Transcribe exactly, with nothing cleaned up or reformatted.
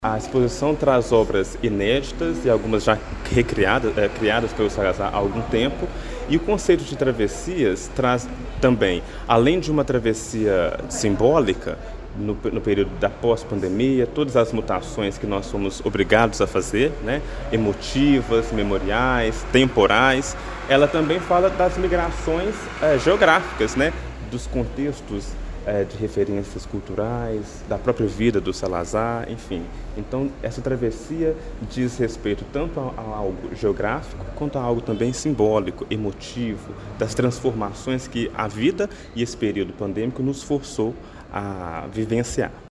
A exposição traz obras inéditas e algumas já recriadas, eh, criadas pelo Salazar há algum tempo, e o conceito de travessias traz também, além de uma travessia simbólica, no, no período da pós-pandemia, todas as mutações que nós somos obrigados a fazer, né, emotivas, memoriais, temporais, ela também fala das migrações eh, geográficas, né, dos contextos eh, de referências culturais, da própria vida do Salazar, enfim. Então, essa travessia diz respeito tanto a, a algo geográfico, quanto a algo também simbólico, emotivo, das transformações que a vida e esse período pandêmico nos forçou a vivenciar.